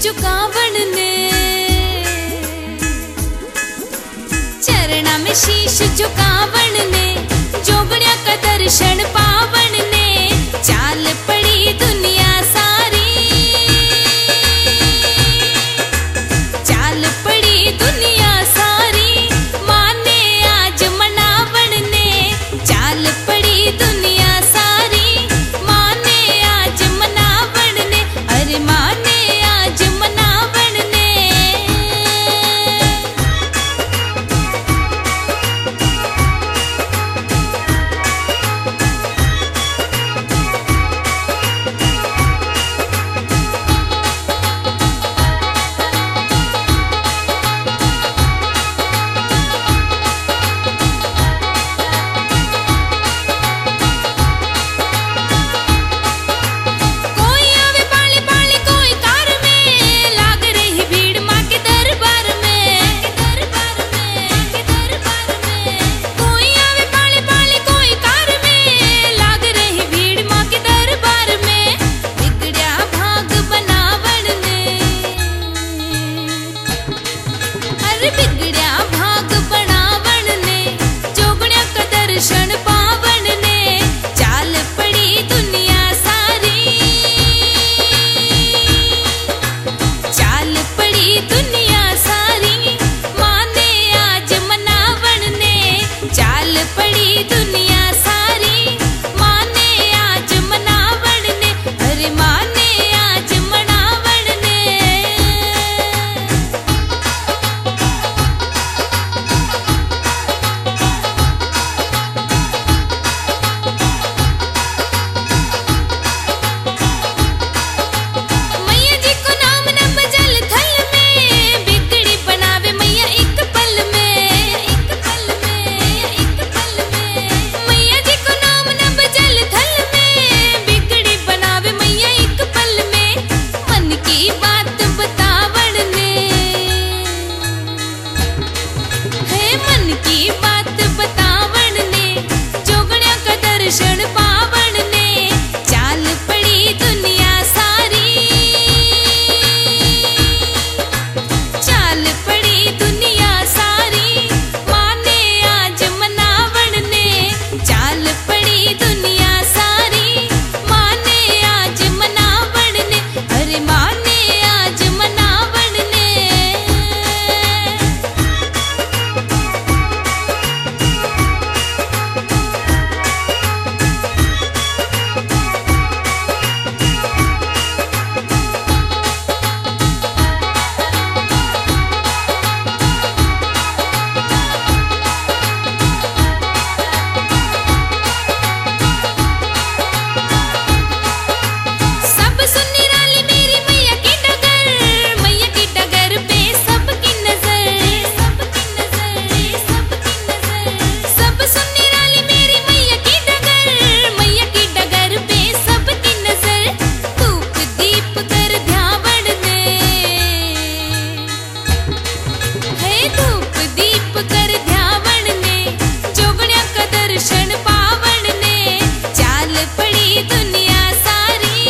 झुकावण ने, चरणा में शीश झुकावण ने, जोगणिया का दर्शन पावण ने, चाल पड़ी दुनिया सारी, चाल पड़ी दुनिया सारी, माने आज मनावण ने, चाल पड़ी दुनिया सारी, माने आज मनावण ने, अरे माने आज मनावण ने। बिगड़िया भाग बनावण ने, जोगणिया का दर्शन पावण ने, चाल पड़ी दुनिया सारी, चाल पड़ी दुनिया सारी, माने आज मनावण ने, चाल पड़ी दुनिया सारी, माने आज मनावण ने, अरे माने आज मनावण ने। मन की बात बतावण ने, जोगणिया का दर्शन पावण ने, चाल पड़ी दुनिया सारी, चाल पड़ी दुनिया सारी, माने आज मनावण ने, चाल पड़ी दुनिया सारी, माने आज मनावण ने, अरे माने आज मनावण ने। धूप दीप कर ध्यावण ने, जोगणिया का दर्शन पावण ने, चाल पड़ी दुनिया सारी,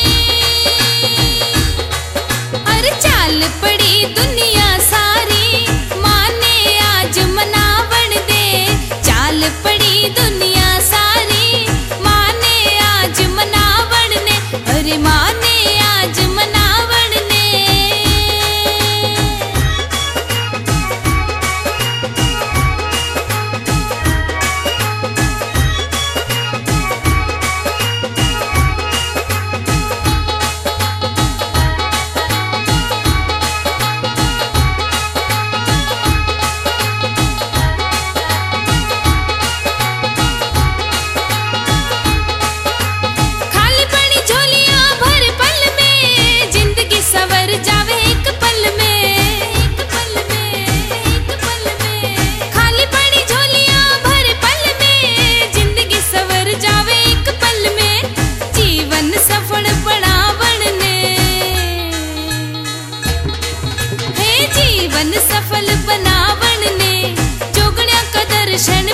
अरे चाल पड़ी दुनिया सारी, माने आज मनावण दे, चाल पड़ी दुनिया सारी, माने आज मनावण ने, अरे माने आज मनावण ने। जीवन सफल बनावण ने, जोगणिया का दर्शन